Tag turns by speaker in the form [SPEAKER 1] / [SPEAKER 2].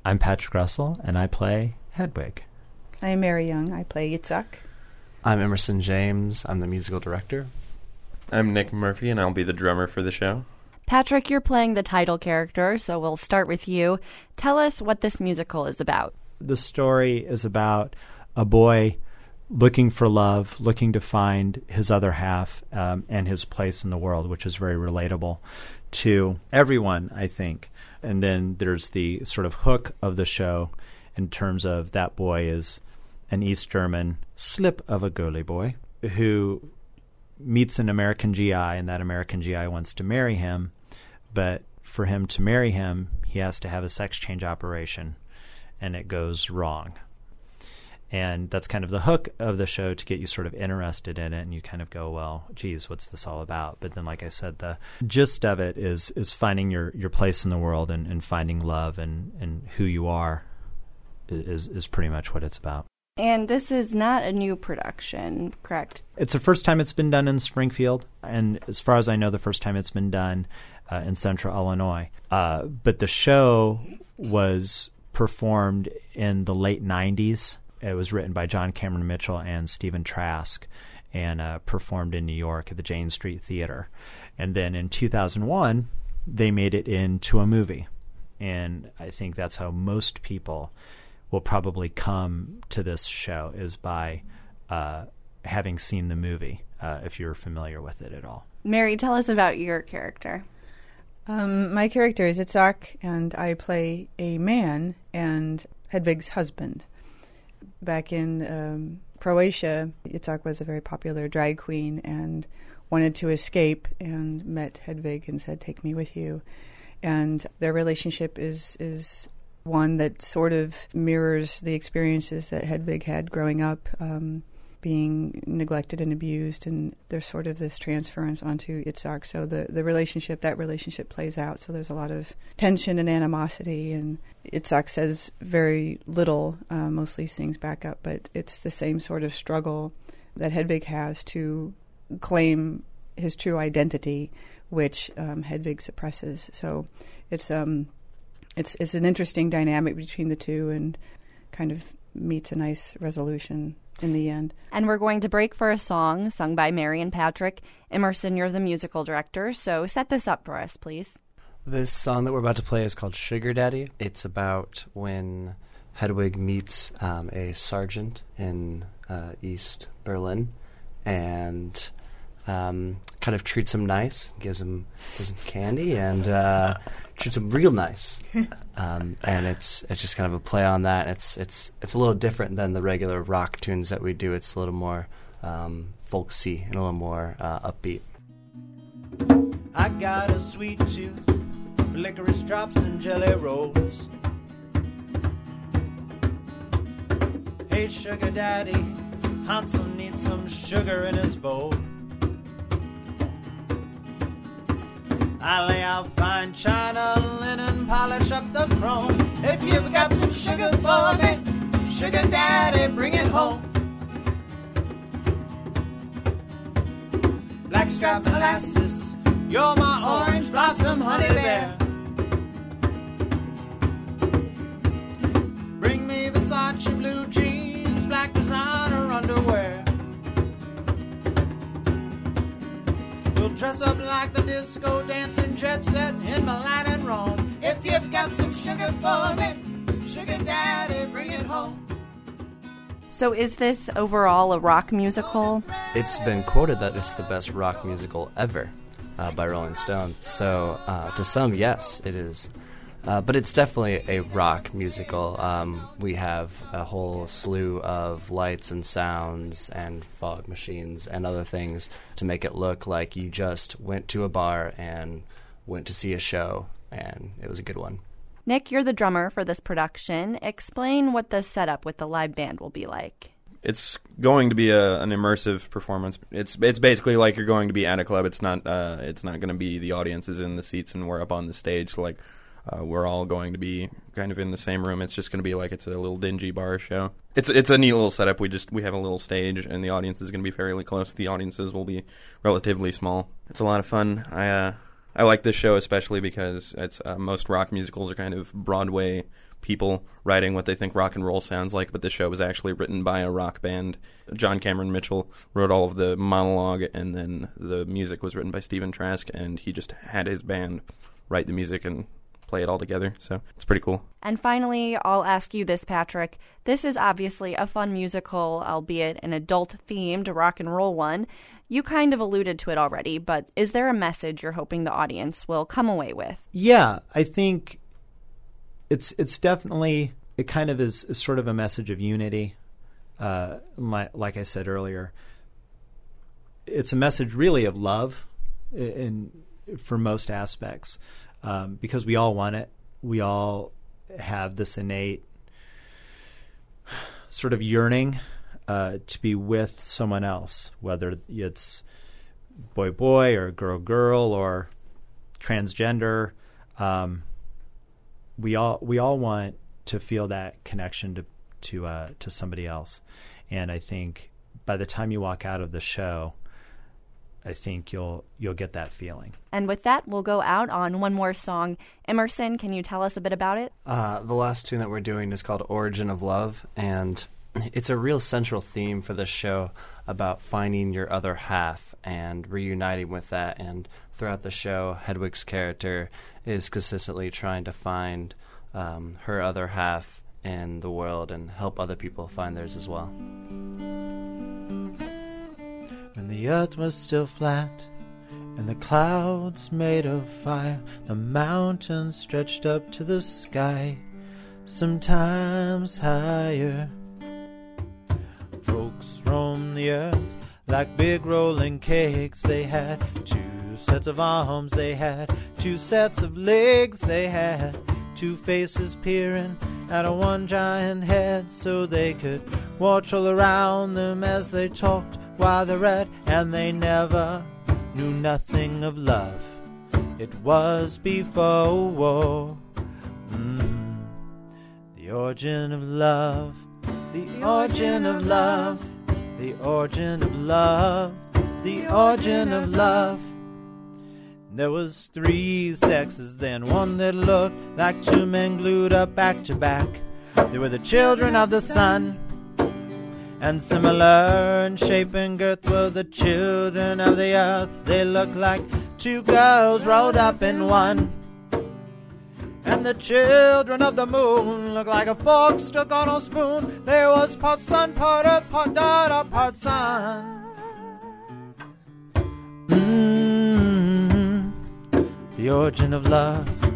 [SPEAKER 1] I'm Patrick Russell, and I play Hedwig.
[SPEAKER 2] I'm Mary Young. I play Yitzhak.
[SPEAKER 3] I'm Emerson James. I'm the musical director.
[SPEAKER 4] I'm Nick Murphy, and I'll be the drummer for the show.
[SPEAKER 5] Patrick, you're playing the title character, so we'll start with you. Tell us what this musical is about.
[SPEAKER 1] The story is about a boy looking for love, looking to find his other half and his place in the world, which is very relatable to everyone, I think. And then there's the sort of hook of the show in terms of that boy is an East German slip of a girly boy who meets an American GI, and that American GI wants to marry him. But for him to marry him, he has to have a sex change operation, and it goes wrong. And that's kind of the hook of the show to get you sort of interested in it, and you kind of go, well, geez, what's this all about? But then, like I said, the gist of it is finding your place in the world and finding love and who you are is pretty much what it's about.
[SPEAKER 5] And this is not a new production, correct?
[SPEAKER 1] It's the first time it's been done in Springfield, and as far as I know, the first time it's been done in Central Illinois. But the show was performed in the late 90s. It was written by John Cameron Mitchell and Stephen Trask and performed in New York at the Jane Street Theater. And then in 2001, they made it into a movie. And I think that's how most people will probably come to this show, is by having seen the movie, if you're familiar with it at all.
[SPEAKER 5] Mary, tell us about your character.
[SPEAKER 2] My character is Yitzhak, and I play a man and Hedwig's husband. Back in Croatia, Yitzhak was a very popular drag queen and wanted to escape and met Hedwig and said, "Take me with you." And their relationship is one that sort of mirrors the experiences that Hedwig had growing up, being neglected and abused, and there's sort of this transference onto Yitzhak. So that relationship plays out. So there's a lot of tension and animosity, and Yitzhak says very little, mostly sings back up, but it's the same sort of struggle that Hedwig has to claim his true identity, which Hedwig suppresses. So it's an interesting dynamic between the two, and kind of meets a nice resolution in the end.
[SPEAKER 5] And we're going to break for a song sung by Mary and Patrick. Emerson, you're the musical director, so set this up for us, please.
[SPEAKER 3] This song that we're about to play is called Sugar Daddy. It's about when Hedwig meets a sergeant in East Berlin and kind of treats him nice, gives him candy, and treats him real nice. And it's just kind of a play on that. It's a little different than the regular rock tunes that we do. It's a little more folksy and a little more upbeat.
[SPEAKER 6] I got a sweet tooth for licorice drops and jelly rolls. Hey, sugar daddy, Hansel needs some sugar in his bowl. I lay out fine china, linen, polish up the chrome. If you've got some sugar for me, sugar daddy, bring it home. Blackstrap molasses, you're my orange blossom honey bear. Bring me Versace blue jeans, black designer underwear. We'll dress up like the disco dancing jet set in Milan and Rome. If you've got some sugar for me, sugar daddy, bring it home.
[SPEAKER 5] So is this overall a rock musical?
[SPEAKER 3] It's been quoted that it's the best rock musical ever by Rolling Stone. So to some, yes, it is. But it's definitely a rock musical. We have a whole slew of lights and sounds and fog machines and other things to make it look like you just went to a bar and went to see a show, and it was a good one.
[SPEAKER 5] Nick, you're the drummer for this production. Explain what the setup with the live band will be like.
[SPEAKER 4] It's going to be an immersive performance. It's basically like you're going to be at a club. It's not going to be the audience is in the seats and we're up on the stage. So we're all going to be kind of in the same room. It's just going to be like it's a little dingy bar show. It's a neat little setup. We have a little stage, and the audience is going to be fairly close. The audiences will be relatively small. It's a lot of fun. I like this show especially because it's most rock musicals are kind of Broadway people writing what they think rock and roll sounds like, but the show was actually written by a rock band. John Cameron Mitchell wrote all of the monologue, and then the music was written by Stephen Trask, and he just had his band write the music and play it all together. So it's pretty cool.
[SPEAKER 5] And finally, I'll ask you this, Patrick. This is obviously a fun musical, albeit an adult-themed rock and roll one. You kind of alluded to it already, but is there a message you're hoping the audience will come away with?
[SPEAKER 1] Yeah, I think it's definitely, it kind of is sort of a message of unity. Like I said earlier, it's a message really of love for most aspects, because we all want it. We all have this innate sort of yearning to be with someone else, whether it's boy or girl or transgender. We all want to feel that connection to somebody else, and I think by the time you walk out of the show, I think you'll get that feeling.
[SPEAKER 5] And with that, we'll go out on one more song. Emerson, can you tell us a bit about it?
[SPEAKER 3] The last tune that we're doing is called Origin of Love, and it's a real central theme for this show about finding your other half and reuniting with that. And throughout the show, Hedwig's character is consistently trying to find her other half in the world and help other people find theirs as well.
[SPEAKER 7] When the earth was still flat and the clouds made of fire, the mountains stretched up to the sky, sometimes higher. Folks roamed the earth like big rolling cakes. They had 2 sets of arms, they had 2 sets of legs, they had 2 faces peering out of one giant head, so they could watch all around them as they talked while they read, and they never knew nothing of love. It was before war. The origin of love, the origin of love, the origin of love, the origin of love. There was 3 sexes then, one that looked like 2 men glued up back to back. They were the children of the sun, and similar in shape and girth were the children of the earth. They looked like 2 girls rolled up in one. And the children of the moon looked like a fork stuck on a spoon. There was part sun, part earth, part daughter, part son. The origin of love,